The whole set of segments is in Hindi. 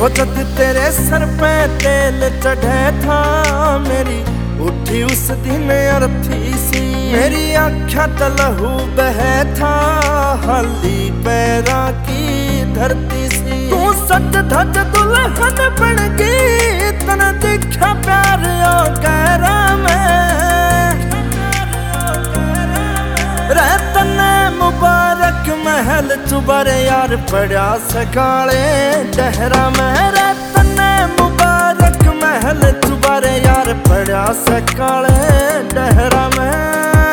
हो जब तेरे सर पे तेल चढ़े था, मेरी उठी उस दिन अर्थी सी। मेरी आँखों त लहू बहे था, हाली पैरा की धरती सी। तू सच धज दुल्हन बन गई, तना देखा प्यार गहरा में रहतने मुबारक महल चुबर यार पड़ा सकाले डहरा में। रहतने मुबारक महल चुबर यार पड़ा सकाले डहरा में।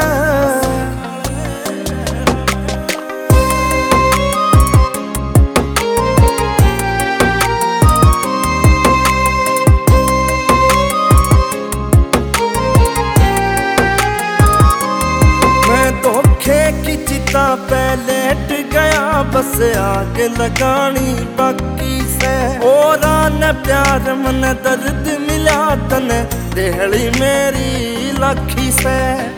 की चिता पे लेट गया, बस आग लगानी बाकी से। और न प्यार मन दर्द मिला तने देहली मेरी लाखी से।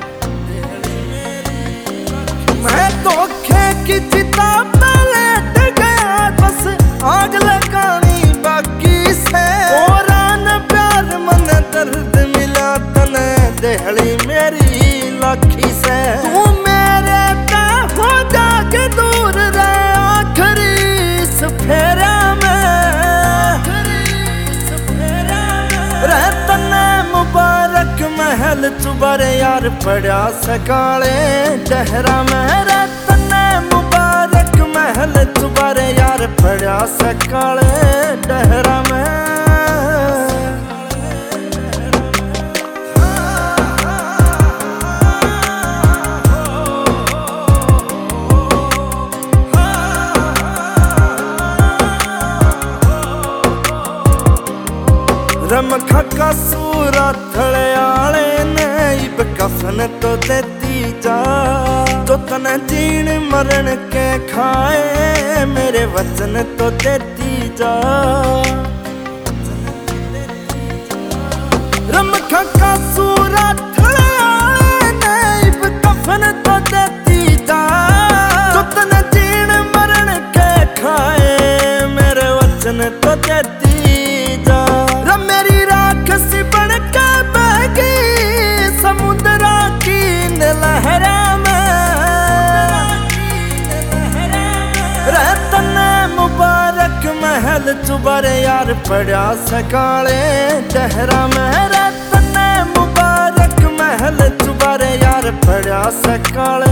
मैं धोखे की चिता पे लेट गया, बस आग लगानी बाकी से। और न प्यार मन दर्द मिला तने देहली मेरी लाखी से। दूर रहे आखिरी सफेरा में, रहतने मुबारक महल चुबर यार पड़ा सकाले डहरा में। रहतने मुबारक महल चुबर यार पड़ा सकाले डहरा में। रमखा का सूरा थड़े आले ने इब कफन तो देती जा। जो तने जीण मरण के खाए, मेरे वचन तो देती जा। रमखा का सूरा थड़े आले ने इब कफन तो देती जा। जो तने जीण मरण के खाए, मेरे वचन तो देती जा। मेरी राक्षसी बन के बह गई समुद्रा की लहरा में। रहतने मुबारक महल चुबर यार पड़ा सकाले डहरा में। रहतने मुबारक महल चुबर यार पड़ा सकाले